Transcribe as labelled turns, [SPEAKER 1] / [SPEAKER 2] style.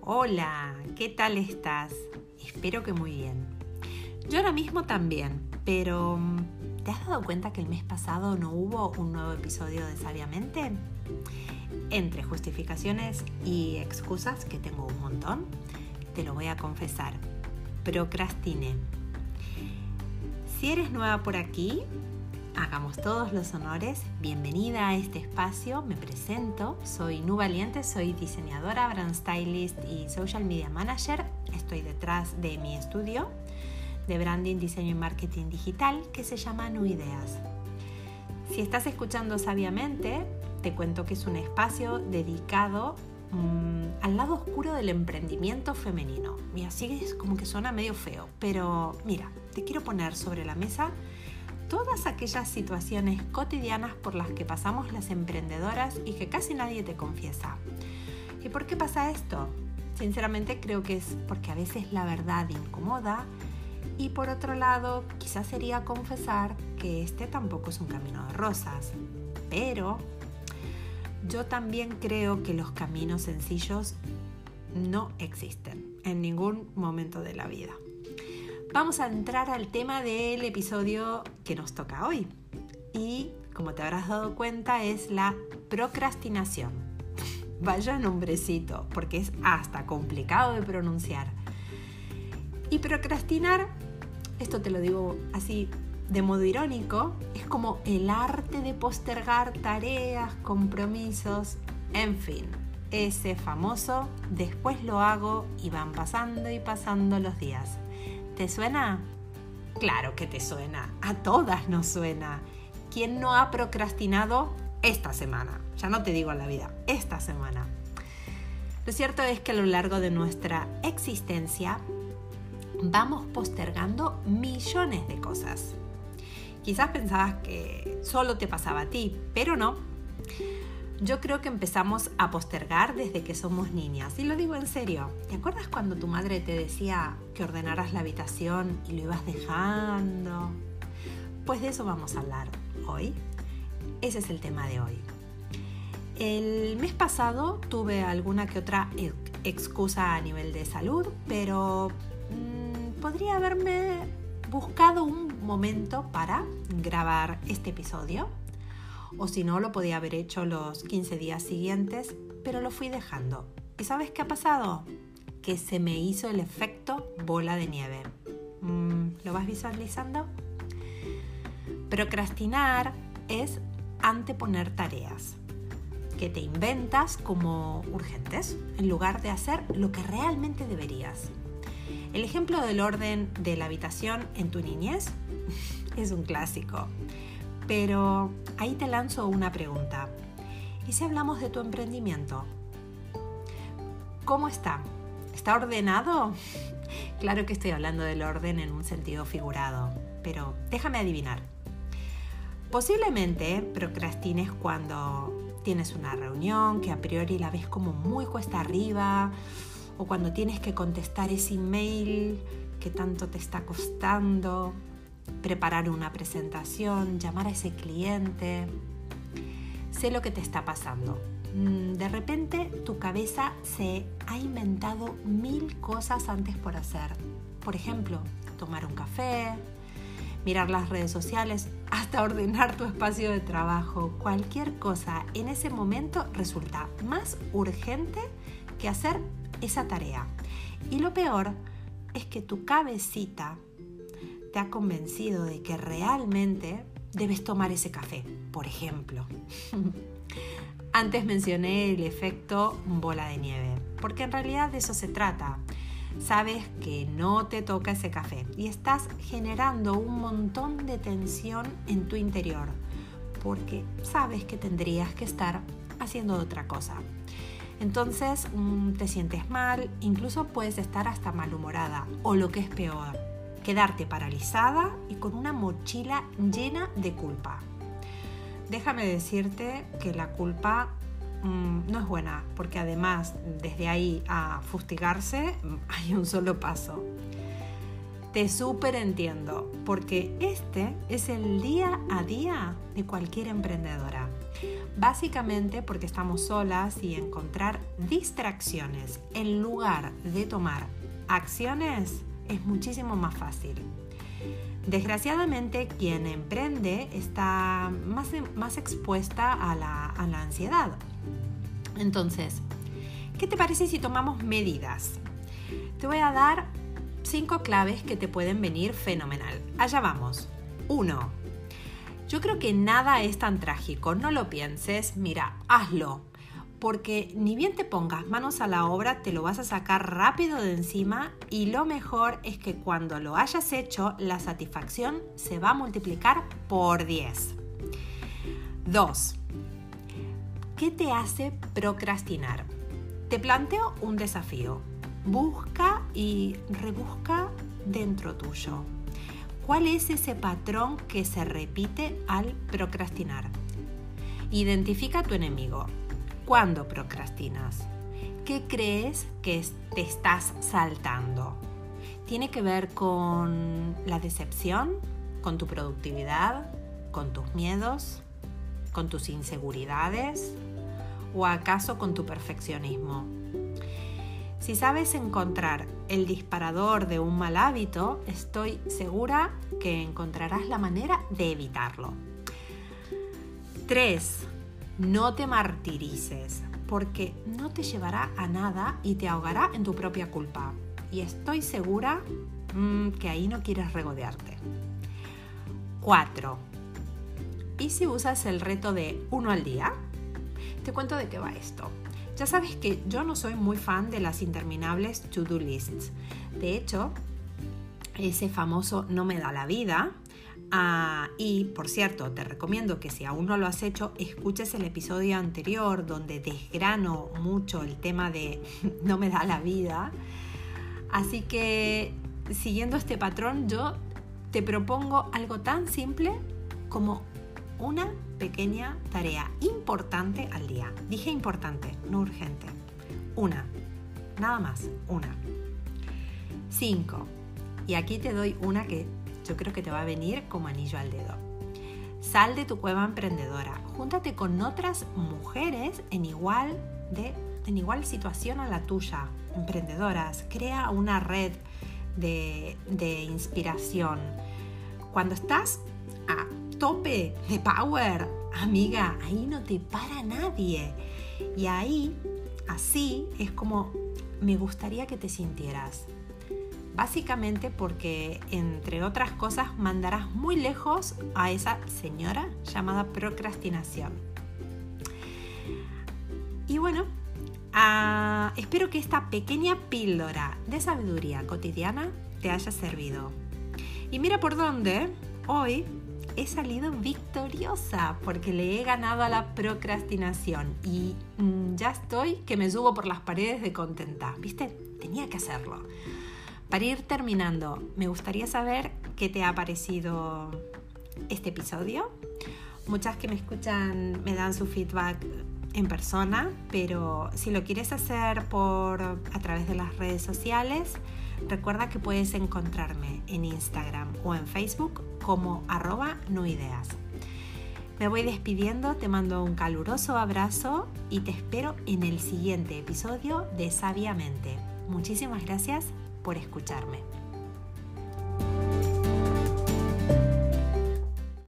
[SPEAKER 1] Hola, ¿qué tal estás? Espero que muy bien. Yo ahora mismo también, pero ¿te has dado cuenta que el mes pasado no hubo un nuevo episodio de Sabiamente? Entre justificaciones y excusas, que tengo un montón, te lo voy a confesar. Procrastiné. Si eres nueva por aquí, hagamos todos los honores. Bienvenida a este espacio. Me presento. Soy Nu Valiente, soy diseñadora, brand stylist y social media manager. Estoy detrás de mi estudio de branding, diseño y marketing digital que se llama Nu Ideas. Si estás escuchando Sabiamente, te cuento que es un espacio dedicado al lado oscuro del emprendimiento femenino. Y así es como que suena medio feo, pero mira, te quiero poner sobre la mesa todas aquellas situaciones cotidianas por las que pasamos las emprendedoras y que casi nadie te confiesa. ¿Y por qué pasa esto? Sinceramente creo que es porque a veces la verdad incomoda y por otro lado quizás sería confesar que este tampoco es un camino de rosas. Pero yo también creo que los caminos sencillos no existen en ningún momento de la vida. Vamos a entrar al tema del episodio que nos toca hoy. Y, como te habrás dado cuenta, es la procrastinación. Vaya nombrecito, porque es hasta complicado de pronunciar. Y procrastinar, esto te lo digo así de modo irónico, es como el arte de postergar tareas, compromisos, en fin, ese famoso después lo hago y van pasando y pasando los días. ¿Te suena? Claro que te suena, a todas nos suena. ¿Quién no ha procrastinado esta semana? Ya no te digo en la vida, esta semana. Lo cierto es que a lo largo de nuestra existencia vamos postergando millones de cosas. Quizás pensabas que solo te pasaba a ti, pero no. Yo creo que empezamos a postergar desde que somos niñas. Y lo digo en serio. ¿Te acuerdas cuando tu madre te decía que ordenaras la habitación y lo ibas dejando? Pues de eso vamos a hablar hoy. Ese es el tema de hoy. El mes pasado tuve alguna que otra excusa a nivel de salud, pero podría haberme buscado un momento para grabar este episodio. O si no, lo podía haber hecho los 15 días siguientes, pero lo fui dejando. ¿Y sabes qué ha pasado? Que se me hizo el efecto bola de nieve. ¿Lo vas visualizando? Procrastinar es anteponer tareas que te inventas como urgentes, en lugar de hacer lo que realmente deberías. El ejemplo del orden de la habitación en tu niñez es un clásico. Pero ahí te lanzo una pregunta. ¿Y si hablamos de tu emprendimiento? ¿Cómo está? ¿Está ordenado? Claro que estoy hablando del orden en un sentido figurado, pero déjame adivinar. Posiblemente procrastines cuando tienes una reunión que a priori la ves como muy cuesta arriba, o cuando tienes que contestar ese email que tanto te está costando, preparar una presentación, llamar a ese cliente. Sé lo que te está pasando. De repente tu cabeza se ha inventado 1000 cosas antes por hacer. Por ejemplo, tomar un café, mirar las redes sociales, hasta ordenar tu espacio de trabajo. Cualquier cosa en ese momento resulta más urgente que hacer esa tarea. Y lo peor es que tu cabecita te ha convencido de que realmente debes tomar ese café, por ejemplo. Antes mencioné el efecto bola de nieve, porque en realidad de eso se trata. Sabes que no te toca ese café y estás generando un montón de tensión en tu interior, porque sabes que tendrías que estar haciendo otra cosa. Entonces te sientes mal, incluso puedes estar hasta malhumorada, o lo que es peor, quedarte paralizada y con una mochila llena de culpa. Déjame decirte que la culpa no es buena, porque además desde ahí a fustigarse hay un solo paso. Te súper entiendo, porque este es el día a día de cualquier emprendedora. Básicamente porque estamos solas y encontrar distracciones en lugar de tomar acciones es muchísimo más fácil. Desgraciadamente, quien emprende está más expuesta a la ansiedad. Entonces, ¿qué te parece si tomamos medidas? Te voy a dar 5 claves que te pueden venir fenomenal. Allá vamos. 1. Yo creo que nada es tan trágico. No lo pienses. Mira, hazlo. Porque ni bien te pongas manos a la obra, te lo vas a sacar rápido de encima y lo mejor es que cuando lo hayas hecho, la satisfacción se va a multiplicar por 10. 2. ¿Qué te hace procrastinar? Te planteo un desafío. Busca y rebusca dentro tuyo. ¿Cuál es ese patrón que se repite al procrastinar? Identifica a tu enemigo. ¿Cuándo procrastinas? ¿Qué crees que te estás saltando? ¿Tiene que ver con la decepción? ¿Con tu productividad? ¿Con tus miedos? ¿Con tus inseguridades? ¿O acaso con tu perfeccionismo? Si sabes encontrar el disparador de un mal hábito, estoy segura que encontrarás la manera de evitarlo. 3. No te martirices, porque no te llevará a nada y te ahogará en tu propia culpa. Y estoy segura que ahí no quieres regodearte. 4. ¿Y si usas el reto de 1 al día? Te cuento de qué va esto. Ya sabes que yo no soy muy fan de las interminables to-do lists. De hecho, ese famoso no me da la vida. Y por cierto, te recomiendo que si aún no lo has hecho, escuches el episodio anterior donde desgrano mucho el tema de no me da la vida. Así que, siguiendo este patrón, yo te propongo algo tan simple como una pequeña tarea importante al día. Dije importante, no urgente. Una, nada más, una. 5. Y aquí te doy una que yo creo que te va a venir como anillo al dedo. Sal de tu cueva emprendedora. Júntate con otras mujeres en igual situación a la tuya, emprendedoras. Crea una red de inspiración. Cuando estás a tope de power, amiga, ahí no te para nadie. Y ahí, así es como me gustaría que te sintieras. Básicamente porque, entre otras cosas, mandarás muy lejos a esa señora llamada procrastinación. Y bueno, espero que esta pequeña píldora de sabiduría cotidiana te haya servido. Y mira por dónde hoy he salido victoriosa porque le he ganado a la procrastinación y ya estoy que me subo por las paredes de contenta. ¿Viste? Tenía que hacerlo. Para ir terminando, me gustaría saber qué te ha parecido este episodio. Muchas que me escuchan me dan su feedback en persona, pero si lo quieres hacer a través de las redes sociales, recuerda que puedes encontrarme en Instagram o en Facebook como @noideas. Me voy despidiendo, te mando un caluroso abrazo y te espero en el siguiente episodio de Sabiamente. Muchísimas gracias por escucharme.